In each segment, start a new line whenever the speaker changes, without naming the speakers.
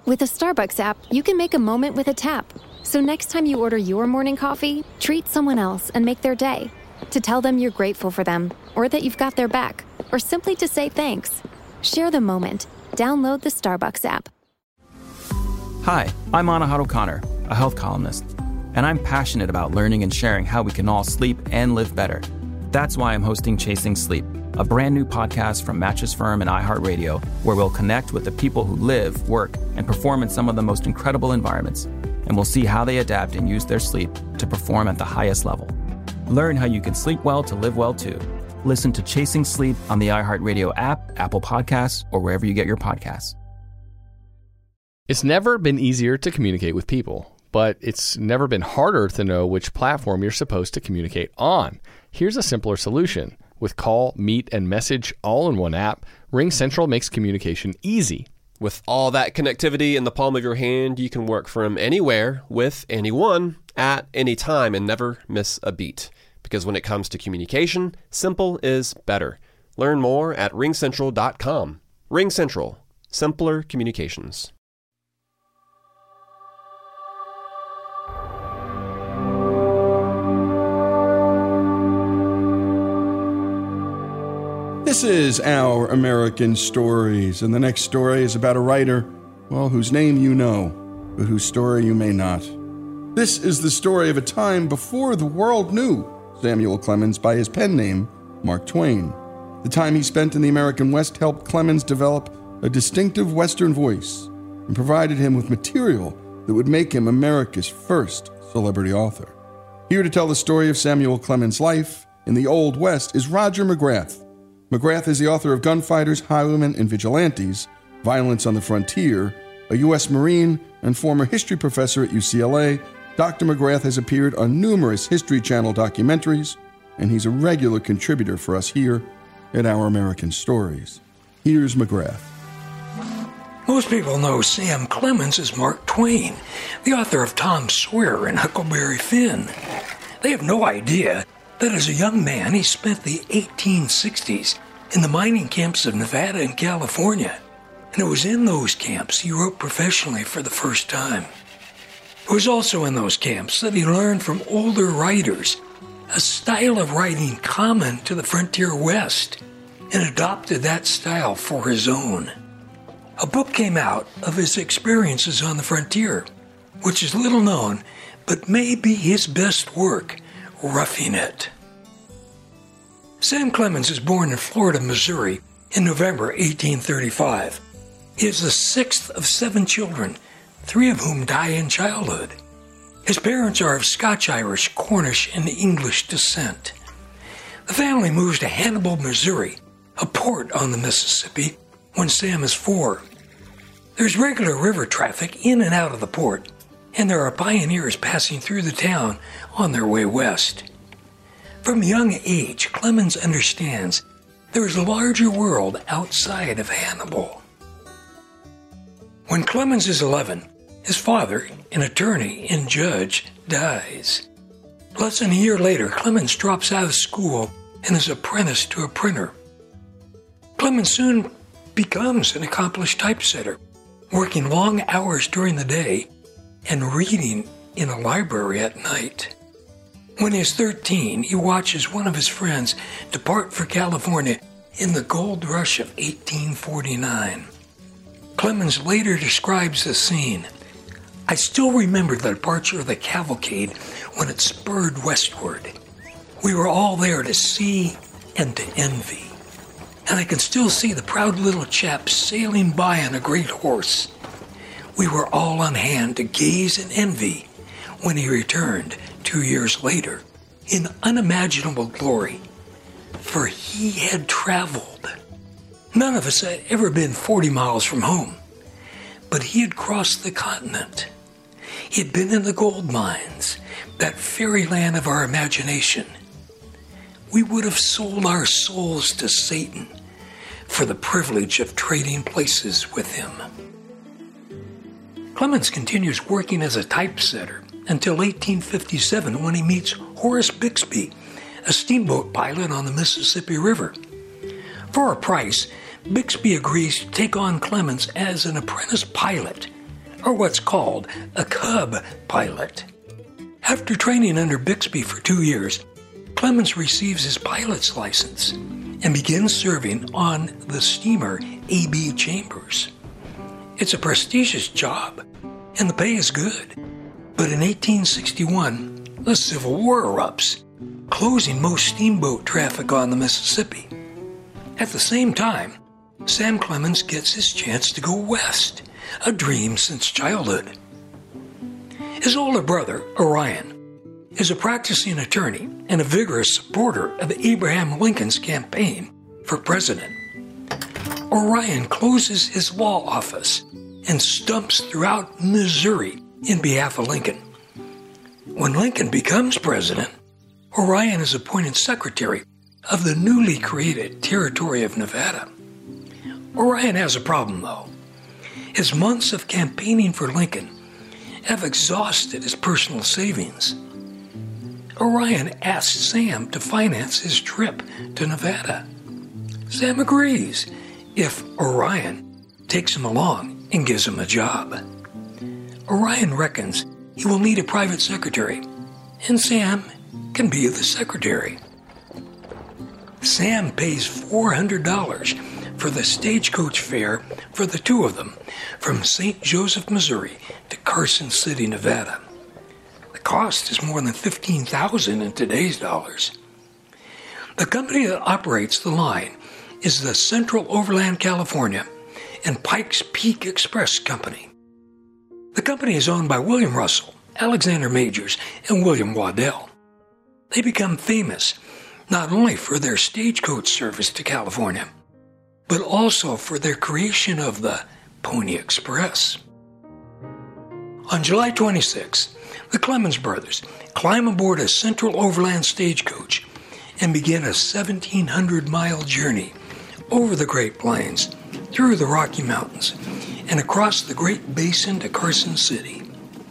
With the Starbucks app, you can make a moment with a tap. So next time you order your morning coffee, treat someone else and make their day. To tell them you're grateful for them, or that you've got their back, or simply to say thanks. Share the moment. Download the Starbucks app.
Hi, I'm Anahad O'Connor, a health columnist, and I'm passionate about learning and sharing how we can all sleep and live better. That's why I'm hosting Chasing Sleep, a brand new podcast from Mattress Firm and iHeartRadio, where we'll connect with the people who live, work, and perform in some of the most incredible environments, and we'll see how they adapt and use their sleep to perform at the highest level. Learn how you can sleep well to live well too. Listen to Chasing Sleep on the iHeartRadio app, Apple Podcasts, or wherever you get your podcasts.
It's never been easier to communicate with people, but it's never been harder to know which platform you're supposed to communicate on. Here's a simpler solution. With call, meet, and message all in one app, RingCentral makes communication easy.
With all that connectivity in the palm of your hand, you can work from anywhere, with anyone, at any time, and never miss a beat. Because when it comes to communication, simple is better. Learn more at ringcentral.com. RingCentral. Simpler communications.
This is Our American Stories, and the next story is about a writer, well, whose name you know, but whose story you may not. This is the story of a time before the world knew Samuel Clemens by his pen name, Mark Twain. The time he spent in the American West helped Clemens develop a distinctive Western voice and provided him with material that would make him America's first celebrity author. Here to tell the story of Samuel Clemens' life in the Old West is Roger McGrath. McGrath is the author of Gunfighters, Highwaymen, and Vigilantes, Violence on the Frontier, a U.S. Marine and former history professor at UCLA. Dr. McGrath has appeared on numerous History Channel documentaries, and he's a regular contributor for us here at Our American Stories. Here's McGrath.
Most people know Sam Clemens as Mark Twain, the author of Tom Sawyer and Huckleberry Finn. They have no idea that as a young man, he spent the 1860s in the mining camps of Nevada and California. And it was in those camps he wrote professionally for the first time. It was also in those camps that he learned from older writers a style of writing common to the frontier West and adopted that style for his own. A book came out of his experiences on the frontier, which is little known, but may be his best work, Roughing It. Sam Clemens is born in Florida, Missouri in November 1835. He is the sixth of 7 children, 3 of whom die in childhood. His parents are of Scotch-Irish, Cornish, and English descent. The family moves to Hannibal, Missouri, a port on the Mississippi, when Sam is 4. There's regular river traffic in and out of the port, and there are pioneers passing through the town on their way west. From a young age, Clemens understands there is a larger world outside of Hannibal. When Clemens is 11, his father, an attorney and judge, dies. Less than a year later, Clemens drops out of school and is apprenticed to a printer. Clemens soon becomes an accomplished typesetter, working long hours during the day and reading in a library at night. When he is 13, he watches one of his friends depart for California in the gold rush of 1849. Clemens later describes the scene. "I still remember the departure of the cavalcade when it spurred westward. We were all there to see and to envy. And I can still see the proud little chap sailing by on a great horse. We were all on hand to gaze and envy when he returned 2 years later in unimaginable glory, for he had traveled. None of us had ever been 40 miles from home, but he had crossed the continent. He had been in the gold mines, that fairyland of our imagination. We would have sold our souls to Satan for the privilege of trading places with him." Clemens continues working as a typesetter until 1857 when he meets Horace Bixby, a steamboat pilot on the Mississippi River. For a price, Bixby agrees to take on Clemens as an apprentice pilot, or what's called a Cub pilot. After training under Bixby for 2 years, Clemens receives his pilot's license and begins serving on the steamer A.B. Chambers. It's a prestigious job, and the pay is good. But in 1861, the Civil War erupts, closing most steamboat traffic on the Mississippi. At the same time, Sam Clemens gets his chance to go west, a dream since childhood. His older brother, Orion, is a practicing attorney and a vigorous supporter of Abraham Lincoln's campaign for president. Orion closes his law office and stumps throughout Missouri in behalf of Lincoln. When Lincoln becomes president, Orion is appointed secretary of the newly created Territory of Nevada. Orion has a problem, though. His months of campaigning for Lincoln have exhausted his personal savings. Orion asks Sam to finance his trip to Nevada. Sam agrees if Orion takes him along and gives him a job. Orion reckons he will need a private secretary, and Sam can be the secretary. Sam pays $400 for the stagecoach fare for the two of them from St. Joseph, Missouri to Carson City, Nevada. The cost is more than $15,000 in today's dollars. The company that operates the line is the Central Overland California and Pikes Peak Express Company. The company is owned by William Russell, Alexander Majors, and William Waddell. They become famous not only for their stagecoach service to California, but also for their creation of the Pony Express. On July 26, the Clemens brothers climb aboard a Central Overland stagecoach and begin a 1,700-mile journey over the Great Plains, through the Rocky Mountains, and across the Great Basin to Carson City.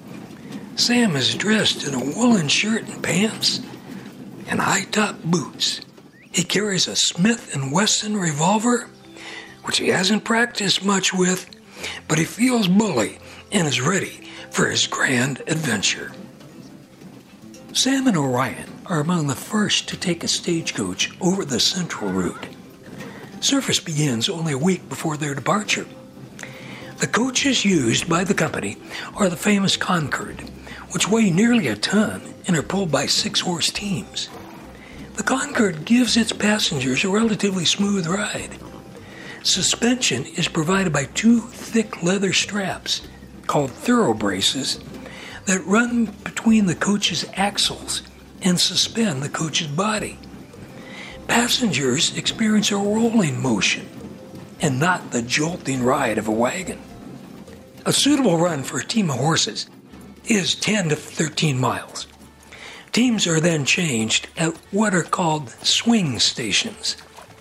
Sam is dressed in a woolen shirt and pants and high-top boots. He carries a Smith & Wesson revolver, which he hasn't practiced much with, but he feels bully and is ready for his grand adventure. Sam and Orion are among the first to take a stagecoach over the Central route. Service begins only a week before their departure. The coaches used by the company are the famous Concord, which weigh nearly a ton and are pulled by 6-horse teams. The Concord gives its passengers a relatively smooth ride. Suspension is provided by 2 thick leather straps, called thorough braces, that run between the coach's axles and suspend the coach's body. Passengers experience a rolling motion and not the jolting ride of a wagon. A suitable run for a team of horses is 10 to 13 miles. Teams are then changed at what are called swing stations.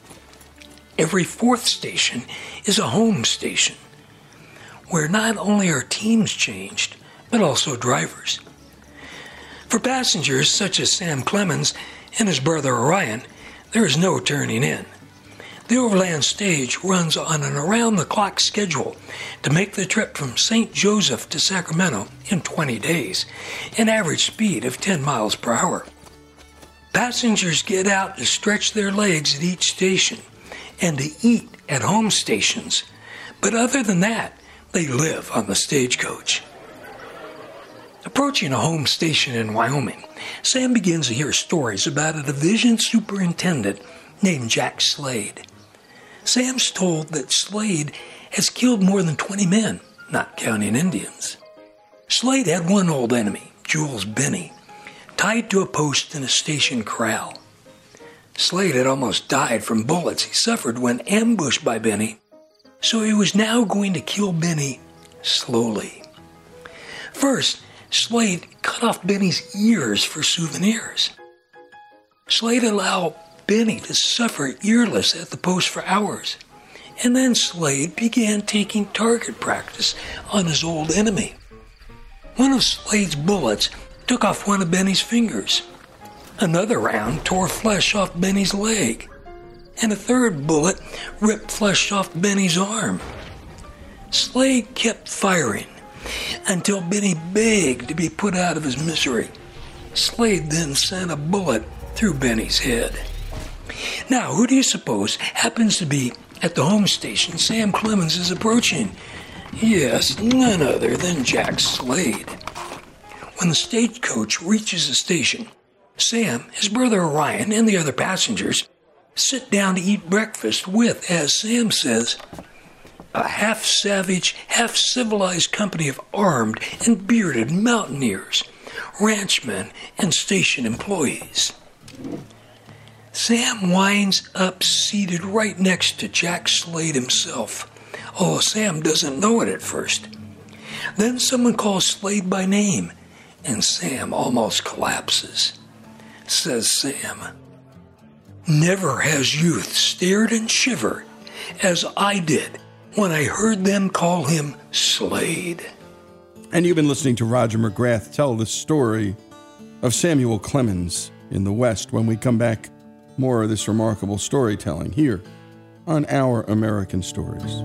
Every 4th station is a home station, where not only are teams changed, but also drivers. For passengers such as Sam Clemens and his brother Orion, there is no turning in. The Overland stage runs on an around-the-clock schedule to make the trip from St. Joseph to Sacramento in 20 days, an average speed of 10 miles per hour. Passengers get out to stretch their legs at each station and to eat at home stations, but other than that, they live on the stagecoach. Approaching a home station in Wyoming, Sam begins to hear stories about a division superintendent named Jack Slade. Sam's told that Slade has killed more than 20 men, not counting Indians. Slade had one old enemy, Jules Benny, tied to a post in a station corral. Slade had almost died from bullets he suffered when ambushed by Benny, so he was now going to kill Benny slowly. First, Slade cut off Benny's ears for souvenirs. Slade allowed Benny to suffer earless at the post for hours, and then Slade began taking target practice on his old enemy. One of Slade's bullets took off one of Benny's fingers. Another round tore flesh off Benny's leg, and a third bullet ripped flesh off Benny's arm. Slade kept firing until Benny begged to be put out of his misery. Slade then sent a bullet through Benny's head. Now, who do you suppose happens to be at the home station Sam Clemens is approaching? Yes, none other than Jack Slade. When the stagecoach reaches the station, Sam, his brother Orion, and the other passengers sit down to eat breakfast with, as Sam says, a half-savage, half-civilized company of armed and bearded mountaineers, ranchmen, and station employees. Sam winds up seated right next to Jack Slade himself, although Sam doesn't know it at first. Then someone calls Slade by name, and Sam almost collapses. Says Sam, "Never has youth stared and shivered as I did when I heard them call him Slade."
And you've been listening to Roger McGrath tell the story of Samuel Clemens in the West. When we come back, more of this remarkable storytelling here on Our American Stories.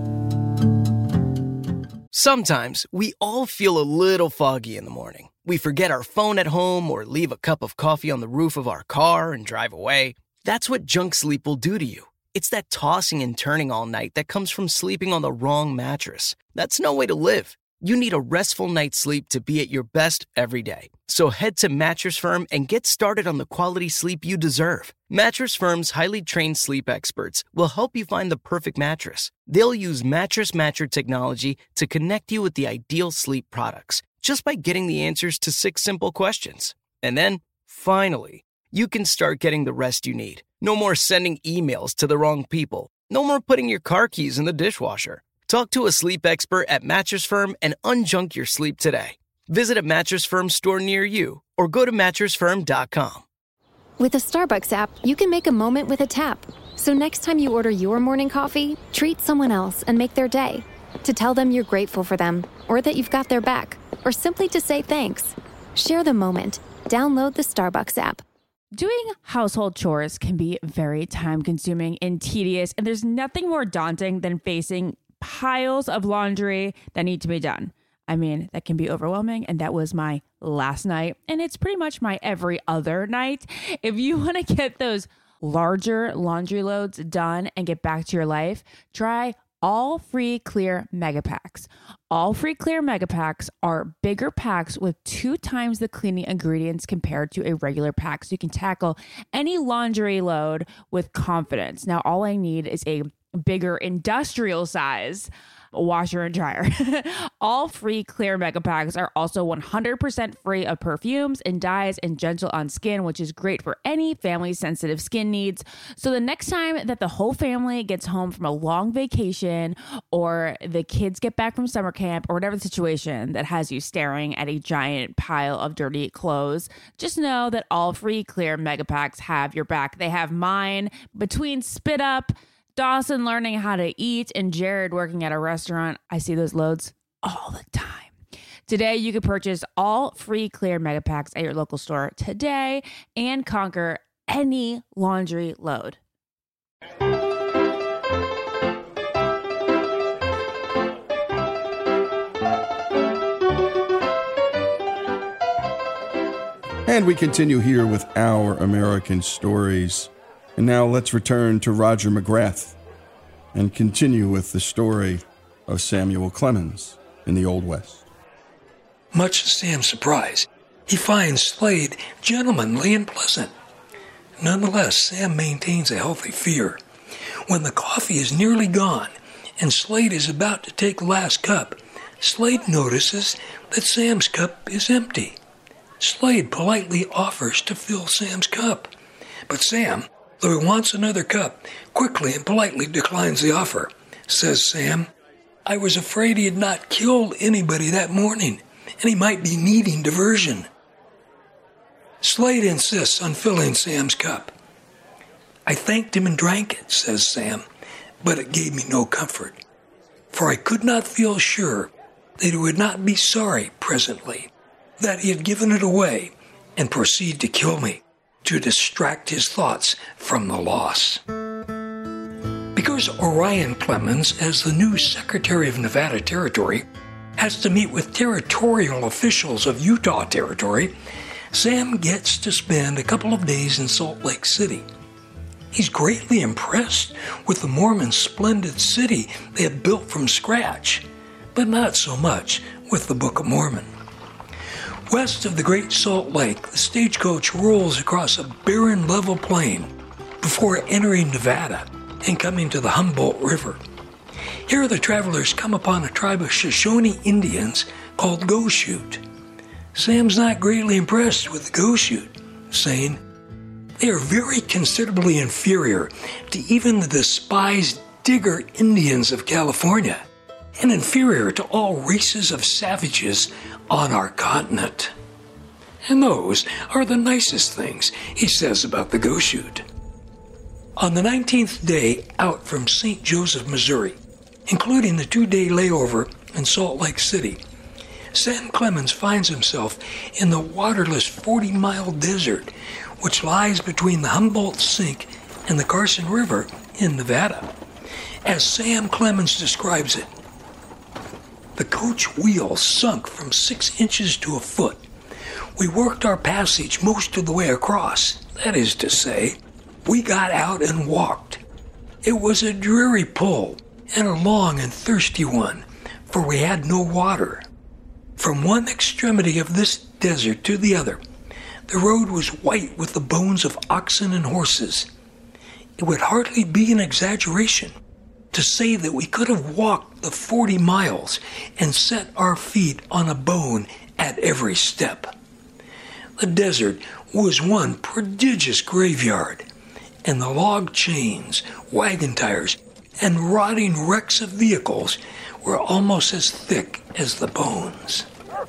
Sometimes we all feel a little foggy in the morning. We forget our phone at home or leave a cup of coffee on the roof of our car and drive away. That's what junk sleep will do to you. It's that tossing and turning all night that comes from sleeping on the wrong mattress. That's no way to live. You need a restful night's sleep to be at your best every day. So head to Mattress Firm and get started on the quality sleep you deserve. Mattress Firm's highly trained sleep experts will help you find the perfect mattress. They'll use Mattress Matcher technology to connect you with the ideal sleep products just by getting the answers to 6 simple questions. And then, finally, you can start getting the rest you need. No more sending emails to the wrong people. No more putting your car keys in the dishwasher. Talk to a sleep expert at Mattress Firm and unjunk your sleep today. Visit a Mattress Firm store near you or go to mattressfirm.com.
With the Starbucks app, you can make a moment with a tap. So next time you order your morning coffee, treat someone else and make their day. To tell them you're grateful for them, or that you've got their back, or simply to say thanks. Share the moment. Download the Starbucks app.
Doing household chores can be very time-consuming and tedious, and there's nothing more daunting than facing piles of laundry that need to be done. I mean, that can be overwhelming, and that was my last night, and it's pretty much my every other night. If you want to get those larger laundry loads done and get back to your life, try All Free Clear Mega Packs. All Free Clear Mega Packs are bigger packs with 2 times the cleaning ingredients compared to a regular pack, so you can tackle any laundry load with confidence. Now, all I need is a bigger industrial size washer and dryer. All Free Clear Mega Packs are also 100% free of perfumes and dyes and gentle on skin, which is great for any family sensitive skin needs. So the next time that the whole family gets home from a long vacation, or the kids get back from summer camp, or whatever the situation that has you staring at a giant pile of dirty clothes, just know that All Free Clear Mega Packs have your back. They have mine. Between Spit Up, Dawson learning how to eat, and Jared working at a restaurant, I see those loads all the time. Today, you can purchase All Free Clear Mega Packs at your local store today and conquer any laundry load.
And we continue here with Our American Stories. And now let's return to Roger McGrath and continue with the story of Samuel Clemens in the Old West.
Much to Sam's surprise, he finds Slade gentlemanly and pleasant. Nonetheless, Sam maintains a healthy fear. When the coffee is nearly gone and Slade is about to take the last cup, Slade notices that Sam's cup is empty. Slade politely offers to fill Sam's cup, but Sam, though he wants another cup, quickly and politely declines the offer. Says Sam, "I was afraid he had not killed anybody that morning, and he might be needing diversion." Slade insists on filling Sam's cup. "I thanked him and drank it," says Sam, "but it gave me no comfort, for I could not feel sure that he would not be sorry presently that he had given it away and proceed to kill me, to distract his thoughts from the loss." Because Orion Clemens, as the new Secretary of Nevada Territory, has to meet with territorial officials of Utah Territory, Sam gets to spend a couple of days in Salt Lake City. He's greatly impressed with the Mormons' splendid city they had built from scratch, but not so much with the Book of Mormon. West of the Great Salt Lake, the stagecoach rolls across a barren level plain before entering Nevada and coming to the Humboldt River. Here the travelers come upon a tribe of Shoshone Indians called Goshute. Sam's not greatly impressed with the Goshute, saying, "They are very considerably inferior to even the despised Digger Indians of California, and inferior to all races of savages on our continent." And those are the nicest things he says about the Goshute. On the 19th day out from St. Joseph, Missouri, including the 2-day layover in Salt Lake City, Sam Clemens finds himself in the waterless 40-mile desert which lies between the Humboldt Sink and the Carson River in Nevada. As Sam Clemens describes it, the coach wheel sunk from 6 inches to a foot. We worked our passage most of the way across. That is to say, we got out and walked. It was a dreary pull and a long and thirsty one, for we had no water. From one extremity of this desert to the other, the road was white with the bones of oxen and horses. It would hardly be an exaggeration to say that we could have walked the 40 miles and set our feet on a bone at every step. The desert was one prodigious graveyard, and the log chains, wagon tires, and rotting wrecks of vehicles were almost as thick as the bones.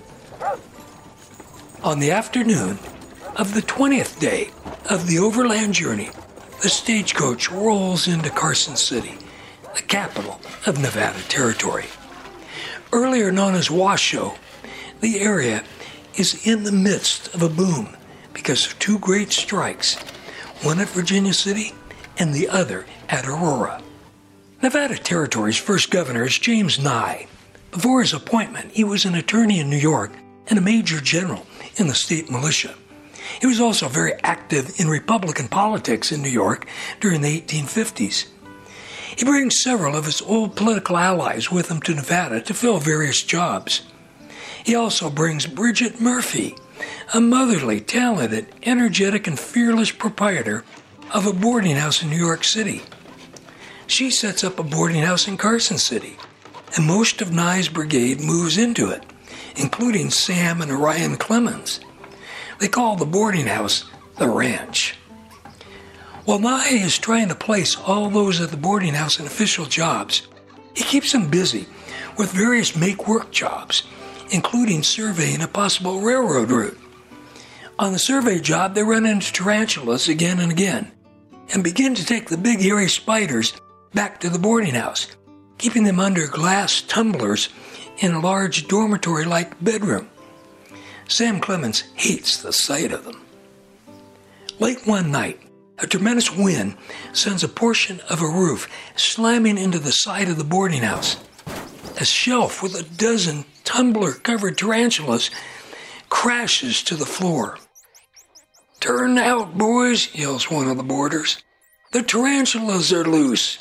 On the afternoon of the 20th day of the overland journey, the stagecoach rolls into Carson City, the capital of Nevada Territory. Earlier known as Washoe, the area is in the midst of a boom because of 2 great strikes, one at Virginia City and the other at Aurora. Nevada Territory's first governor is James Nye. Before his appointment, he was an attorney in New York and a major general in the state militia. He was also very active in Republican politics in New York during the 1850s. He brings several of his old political allies with him to Nevada to fill various jobs. He also brings Bridget Murphy, a motherly, talented, energetic, and fearless proprietor of a boarding house in New York City. She sets up a boarding house in Carson City, and most of Nye's brigade moves into it, including Sam and Orion Clemens. They call the boarding house the Ranch. While Nye is trying to place all those at the boarding house in official jobs, he keeps them busy with various make-work jobs, including surveying a possible railroad route. On the survey job, they run into tarantulas again and again, and begin to take the big hairy spiders back to the boarding house, keeping them under glass tumblers in a large dormitory-like bedroom. Sam Clemens hates the sight of them. Late one night, a tremendous wind sends a portion of a roof slamming into the side of the boarding house. A shelf with a dozen tumbler-covered tarantulas crashes to the floor. "Turn out, boys," yells one of the boarders. "The tarantulas are loose."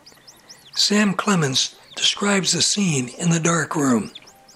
Sam Clemens describes the scene in the dark room.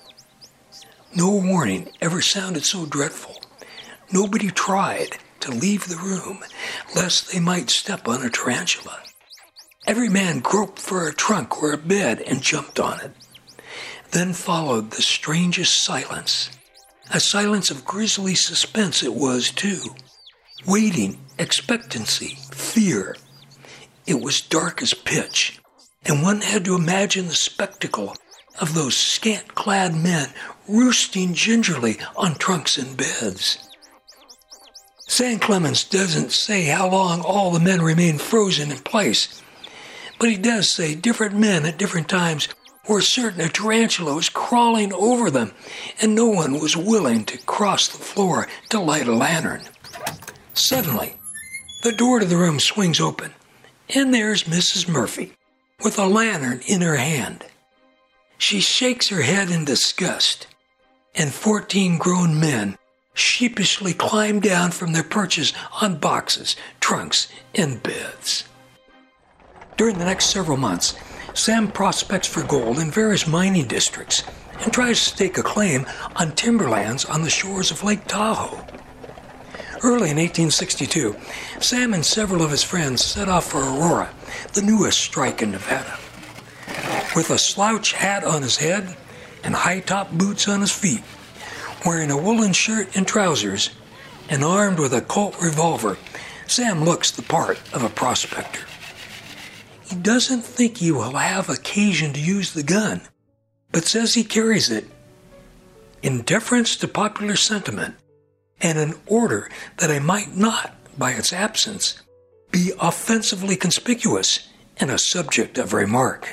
No warning ever sounded so dreadful. Nobody tried to leave the room, lest they might step on a tarantula. Every man groped for a trunk or a bed and jumped on it. Then followed the strangest silence. A silence of grisly suspense it was, too. Waiting, expectancy, fear. It was dark as pitch, and one had to imagine the spectacle of those scant-clad men roosting gingerly on trunks and beds. Sam Clemens doesn't say how long all the men remained frozen in place, but he does say different men at different times were certain a tarantula was crawling over them, and no one was willing to cross the floor to light a lantern. Suddenly, the door to the room swings open, and there's Mrs. Murphy with a lantern in her hand. She shakes her head in disgust, and 14 grown men sheepishly climb down from their perches on boxes, trunks, and beds. During the next several months, Sam prospects for gold in various mining districts and tries to stake a claim on timberlands on the shores of Lake Tahoe. Early in 1862, Sam and several of his friends set off for Aurora, the newest strike in Nevada. With a slouch hat on his head and high-top boots on his feet, wearing a woolen shirt and trousers, and armed with a Colt revolver, Sam looks the part of a prospector. He doesn't think he will have occasion to use the gun, but says he carries it in deference to popular sentiment and in order that it might not, by its absence, be offensively conspicuous and a subject of remark.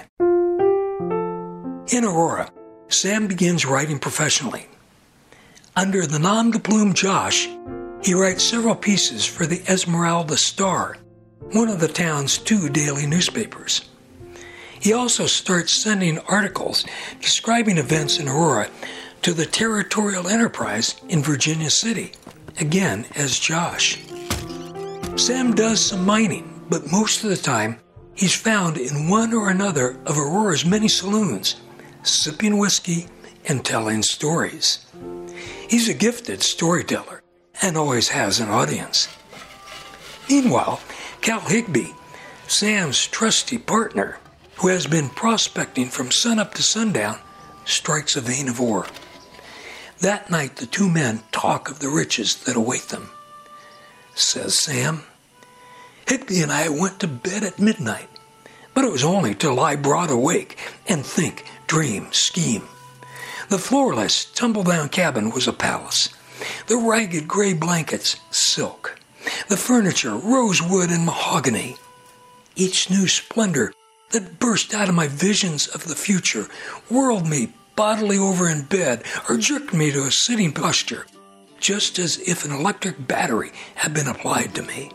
In Aurora, Sam begins writing professionally. Under the nom de plume Josh, he writes several pieces for the Esmeralda Star, one of the town's 2 daily newspapers. He also starts sending articles describing events in Aurora to the Territorial Enterprise in Virginia City, again as Josh. Sam does some mining, but most of the time he's found in one or another of Aurora's many saloons, sipping whiskey and telling stories. He's a gifted storyteller and always has an audience. Meanwhile, Cal Higby, Sam's trusty partner, who has been prospecting from sunup to sundown, strikes a vein of ore. That night, the 2 men talk of the riches that await them. Says Sam, "Higby and I went to bed at midnight, but it was only to lie broad awake and think, dream, scheme. The floorless, tumble-down cabin was a palace. The ragged gray blankets, silk. The furniture, rosewood and mahogany. Each new splendor that burst out of my visions of the future whirled me bodily over in bed or jerked me to a sitting posture, just as if an electric battery had been applied to me."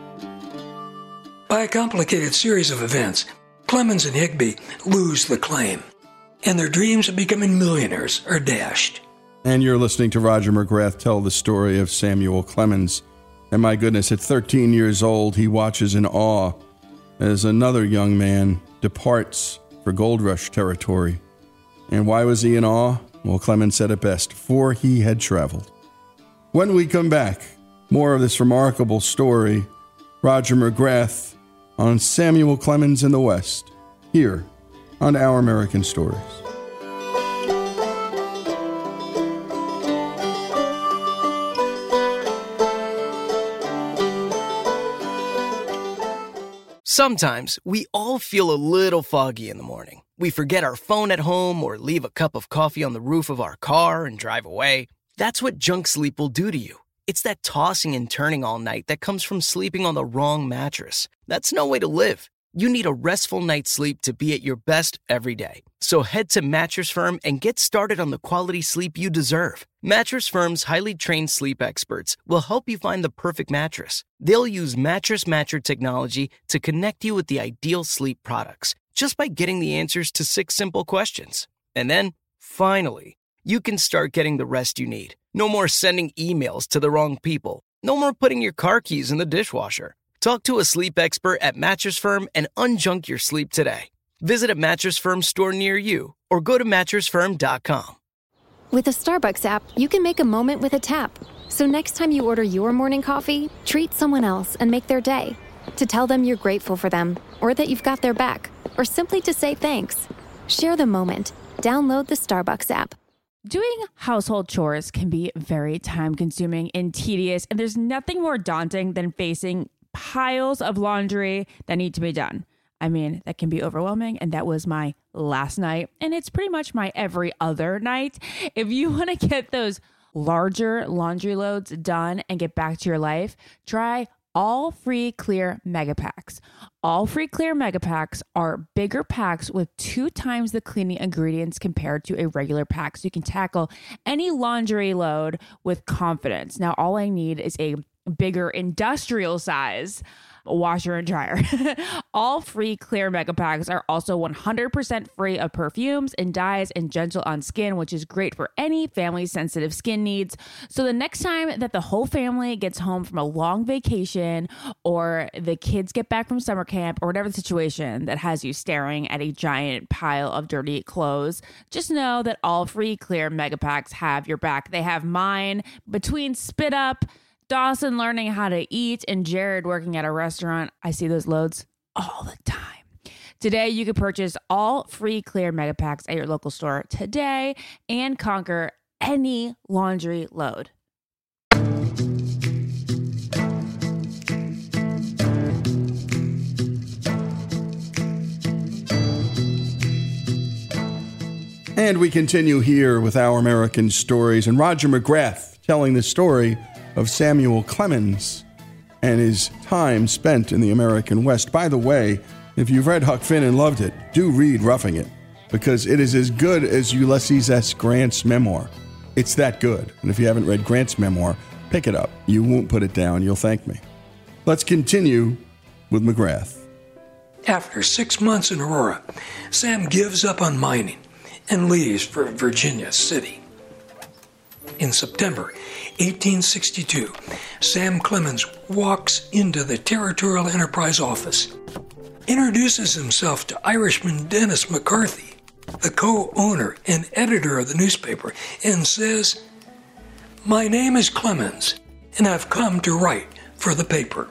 By a complicated series of events, Clemens and Higby lose the claim, and their dreams of becoming millionaires are dashed.
And you're listening to Roger McGrath tell the story of Samuel Clemens. And my goodness, at 13 years old, he watches in awe as another young man departs for gold rush territory. And why was he in awe? Well, Clemens said it best, for he had traveled. When we come back, more of this remarkable story, Roger McGrath on Samuel Clemens in the West, here on Our American Stories.
Sometimes we all feel a little foggy in the morning. We forget our phone at home or leave a cup of coffee on the roof of our car and drive away. That's what junk sleep will do to you. It's that tossing and turning all night that comes from sleeping on the wrong mattress. That's no way to live. You need a restful night's sleep to be at your best every day. So head to Mattress Firm and get started on the quality sleep you deserve. Mattress Firm's highly trained sleep experts will help you find the perfect mattress. They'll use Mattress Matcher technology to connect you with the ideal sleep products just by getting the answers to 6 simple questions. And then, finally, you can start getting the rest you need. No more sending emails to the wrong people. No more putting your car keys in the dishwasher. Talk to a sleep expert at Mattress Firm and unjunk your sleep today. Visit a Mattress Firm store near you or go to mattressfirm.com.
With the Starbucks app, you can make a moment with a tap. So next time you order your morning coffee, treat someone else and make their day. To tell them you're grateful for them, or that you've got their back, or simply to say thanks. Share the moment. Download the Starbucks app.
Doing household chores can be very time-consuming and tedious, and there's nothing more daunting than facing piles of laundry that need to be done. I mean, that can be overwhelming, and that was my last night, and it's pretty much my every other night. If you want to get those larger laundry loads done and get back to your life, try All Free Clear Mega Packs. All Free Clear Mega Packs are bigger packs with 2 times the cleaning ingredients compared to a regular pack, so you can tackle any laundry load with confidence. Now, all I need is a bigger industrial size washer and dryer. All free clear mega packs are also 100% free of perfumes and dyes and gentle on skin, which is great for any family sensitive skin needs. So the next time that the whole family gets home from a long vacation, or the kids get back from summer camp, or whatever the situation that has you staring at a giant pile of dirty clothes, just know that all free clear mega packs have your back. They have mine. Between Spit Up, Dawson learning how to eat, and Jared working at a restaurant, I see those loads all the time. Today, you can purchase all free clear mega packs at your local store today and conquer any laundry load.
And we continue here with Our American Stories, and Roger McGrath telling the story of Samuel Clemens and his time spent in the American West. By the way, if you've read Huck Finn and loved it, do read Roughing It, because it is as good as Ulysses S. Grant's memoir. It's that good. And if you haven't read Grant's memoir, pick it up. You won't put it down. You'll thank me. Let's continue with McGrath.
After 6 months in Aurora, Sam gives up on mining and leaves for Virginia City. In September 1862, Sam Clemens walks into the Territorial Enterprise office, introduces himself to Irishman Dennis McCarthy, the co-owner and editor of the newspaper, and says, "My name is Clemens, and I've come to write for the paper."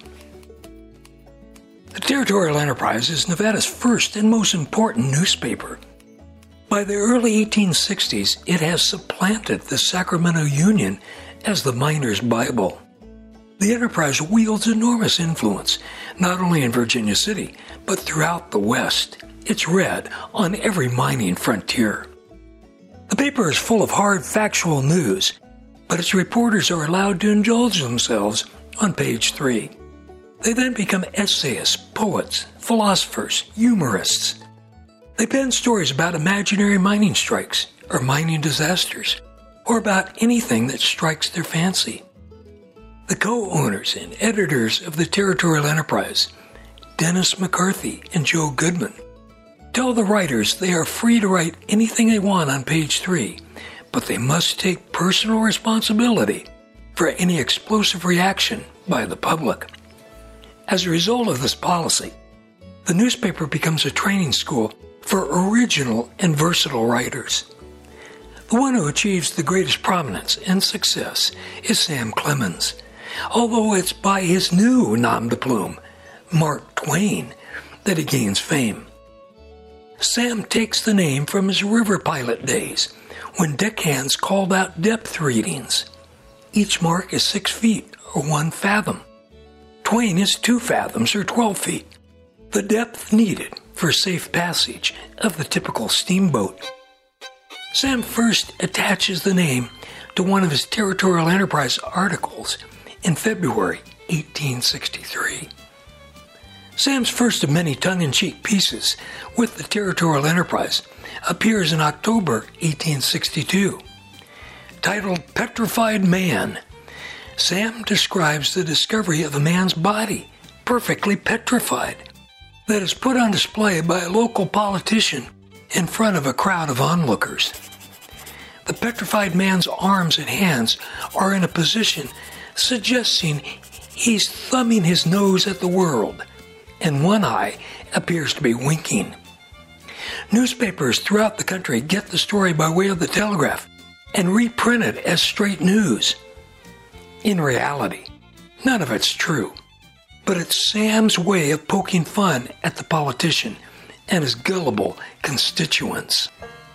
The Territorial Enterprise is Nevada's first and most important newspaper. By the early 1860s, it has supplanted the Sacramento Union as the miner's Bible. The Enterprise wields enormous influence, not only in Virginia City, but throughout the West. It's read on every mining frontier. The paper is full of hard, factual news, but its reporters are allowed to indulge themselves on page 3. They then become essayists, poets, philosophers, humorists. They pen stories about imaginary mining strikes or mining disasters, or about anything that strikes their fancy. The co-owners and editors of the Territorial Enterprise, Dennis McCarthy and Joe Goodman, tell the writers they are free to write anything they want on page 3, but they must take personal responsibility for any explosive reaction by the public. As a result of this policy, the newspaper becomes a training school for original and versatile writers. The one who achieves the greatest prominence and success is Sam Clemens, although it's by his new nom de plume, Mark Twain, that he gains fame. Sam takes the name from his river pilot days, when deckhands called out depth readings. Each mark is 6 feet, or 1 fathom. Twain is 2 fathoms, or 12 feet, the depth needed for safe passage of the typical steamboat. Sam first attaches the name to one of his Territorial Enterprise articles in February 1863. Sam's first of many tongue-in-cheek pieces with the Territorial Enterprise appears in October 1862. Titled Petrified Man, Sam describes the discovery of a man's body, perfectly petrified, that is put on display by a local politician in front of a crowd of onlookers. The petrified man's arms and hands are in a position suggesting he's thumbing his nose at the world, and one eye appears to be winking. Newspapers throughout the country get the story by way of the telegraph and reprint it as straight news. In reality, none of it's true, but it's Sam's way of poking fun at the politician and his gullible constituents.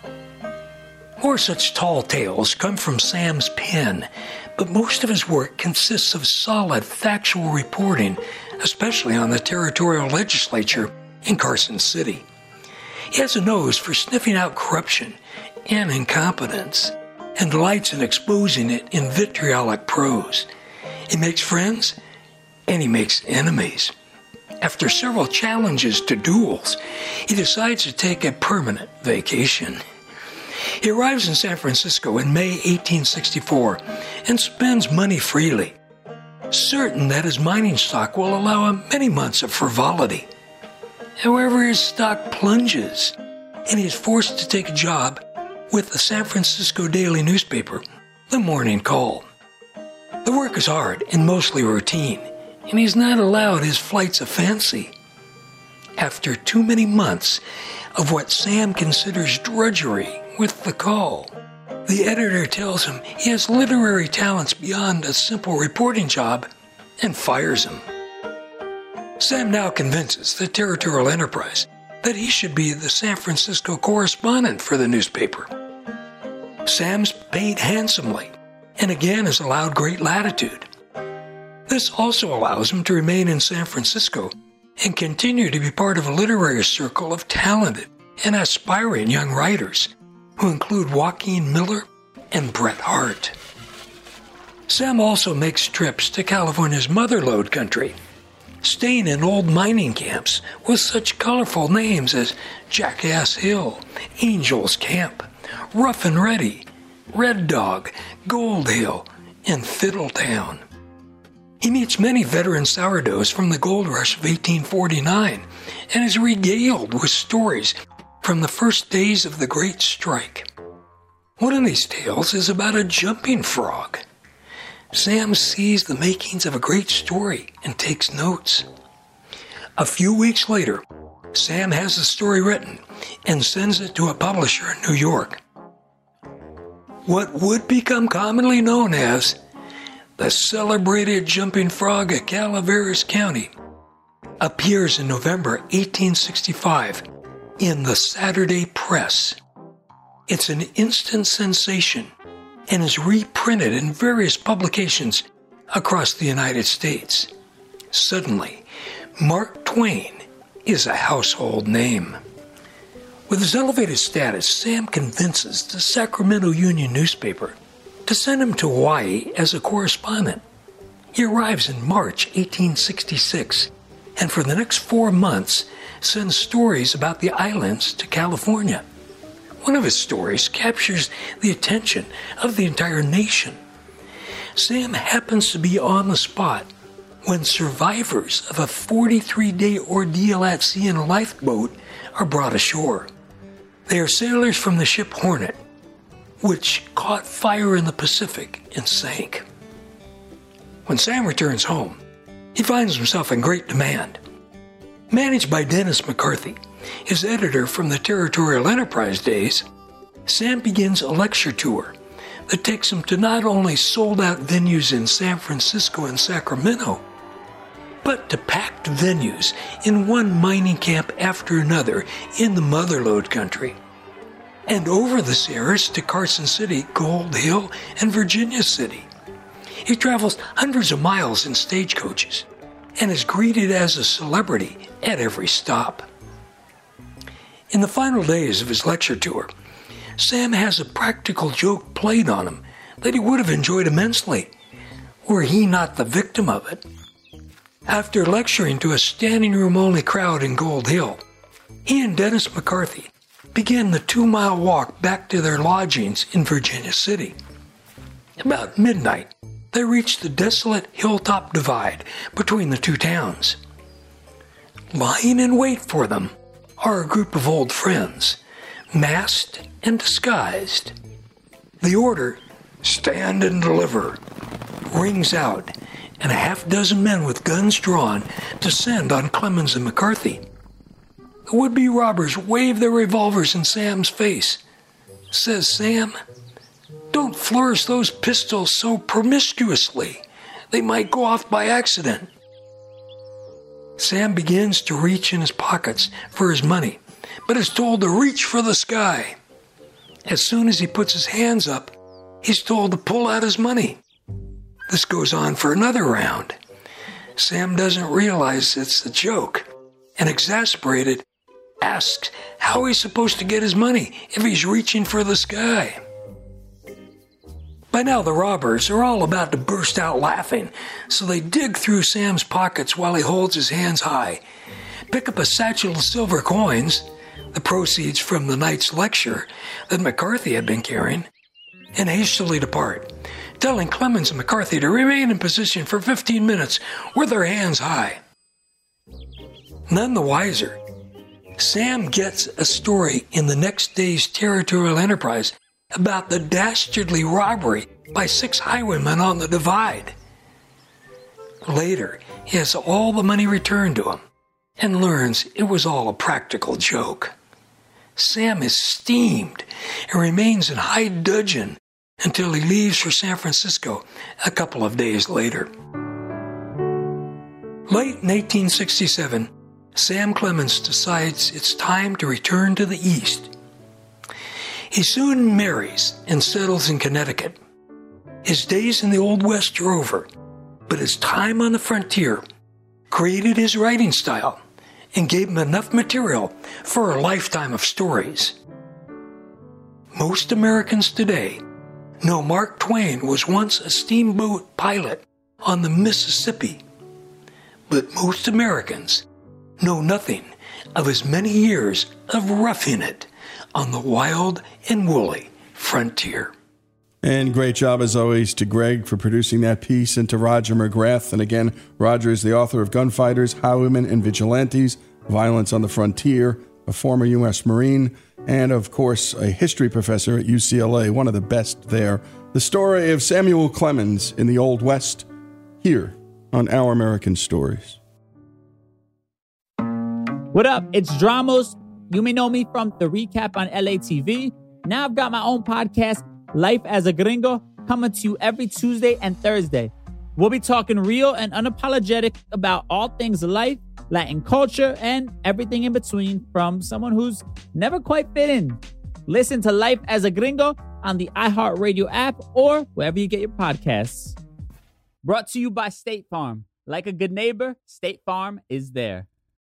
More such tall tales come from Sam's pen, but most of his work consists of solid, factual reporting, especially on the territorial legislature in Carson City. He has a nose for sniffing out corruption and incompetence, and delights in exposing it in vitriolic prose. He makes friends, and he makes enemies. After several challenges to duels, he decides to take a permanent vacation. He arrives in San Francisco in May 1864 and spends money freely. certain that his mining stock will allow him many months of frivolity. However, his stock plunges, and he is forced to take a job with the San Francisco daily newspaper, The Morning Call. The work is hard and mostly routine, and he's not allowed his flights of fancy. After too many months of what Sam considers drudgery with the Call, the editor tells him he has literary talents beyond a simple reporting job and fires him. Sam now convinces the Territorial Enterprise that he should be the San Francisco correspondent for the newspaper. Sam's paid handsomely and again is allowed great latitude. This also allows him to remain in San Francisco and continue to be part of a literary circle of talented and aspiring young writers who include Joaquin Miller and Bret Harte. Sam also makes trips to California's Motherlode country, staying in old mining camps with such colorful names as Jackass Hill, Angel's Camp, Rough and Ready, Red Dog, Gold Hill, and Fiddletown. He meets many veteran sourdoughs from the gold rush of 1849 and is regaled with stories from the first days of the Great Strike. One of these tales is about a jumping frog. Sam sees the makings of a great story and takes notes. A few weeks later, Sam has the story written and sends it to a publisher in New York. What would become commonly known as the celebrated jumping frog of Calaveras County appears in November 1865 in the Saturday Press. It's an instant sensation and is reprinted in various publications across the United States. Suddenly, Mark Twain is a household name. With his elevated status, Sam convinces the Sacramento Union newspaper to send him to Hawaii as a correspondent. He arrives in March 1866, and for the next 4 months sends stories about the islands to California. One of his stories captures the attention of the entire nation. Sam happens to be on the spot when survivors of a 43-day ordeal at sea in a lifeboat are brought ashore. They are sailors from the ship Hornet, which caught fire in the Pacific and sank. When Sam returns home, he finds himself in great demand. Managed by Dennis McCarthy, his editor from the Territorial Enterprise days, Sam begins a lecture tour that takes him to not only sold-out venues in San Francisco and Sacramento, but to packed venues in one mining camp after another in the Motherlode country, and over the Sierras to Carson City, Gold Hill, and Virginia City. He travels hundreds of miles in stagecoaches and is greeted as a celebrity at every stop. In the final days of his lecture tour, Sam has a practical joke played on him that he would have enjoyed immensely, were he not the victim of it. After lecturing to a standing-room-only crowd in Gold Hill, he and Dennis McCarthy began the 2-mile walk back to their lodgings in Virginia City. About midnight, they reached the desolate hilltop divide between the two towns. Lying in wait for them are a group of old friends, masked and disguised. The order, "Stand and deliver," rings out, and a half-dozen men with guns drawn descend on Clemens and McCarthy. The would-be robbers wave their revolvers in Sam's face. Says Sam, "Don't flourish those pistols so promiscuously. They might go off by accident." Sam begins to reach in his pockets for his money, but is told to reach for the sky. As soon as he puts his hands up, he's told to pull out his money. This goes on for another round. Sam doesn't realize it's a joke, and exasperated, asks how he's supposed to get his money if he's reaching for the sky. By now the robbers are all about to burst out laughing, so they dig through Sam's pockets while he holds his hands high, pick up a satchel of silver coins, the proceeds from the night's lecture that McCarthy had been carrying, and hastily depart, telling Clemens and McCarthy to remain in position for 15 minutes with their hands high. None the wiser, Sam gets a story in the next day's Territorial Enterprise about the dastardly robbery by 6 highwaymen on the Divide. Later, he has all the money returned to him and learns it was all a practical joke. Sam is steamed and remains in high dudgeon until he leaves for San Francisco a couple of days later. Late in 1867, Sam Clemens decides it's time to return to the East. He soon marries and settles in Connecticut. His days in the Old West are over, but his time on the frontier created his writing style and gave him enough material for a lifetime of stories. Most Americans today know Mark Twain was once a steamboat pilot on the Mississippi, but most Americans know nothing of his many years of roughing it on the wild and woolly frontier.
And great job, as always, to Greg for producing that piece, and to Roger McGrath. And again, Roger is the author of Gunfighters, Highwaymen, and Vigilantes, Violence on the Frontier, a former U.S. Marine, and, of course, a history professor at UCLA, one of the best there. The story of Samuel Clemens in the Old West, here on Our American Stories.
What up? It's Dramos. You may know me from the recap on LATV. Now I've got my own podcast, Life as a Gringo, coming to you every Tuesday and Thursday. We'll be talking real and unapologetic about all things life, Latin culture, and everything in between from someone who's never quite fit in. Listen to Life as a Gringo on the iHeartRadio app or wherever you get your podcasts. Brought to you by State Farm. Like a good neighbor, State Farm is there.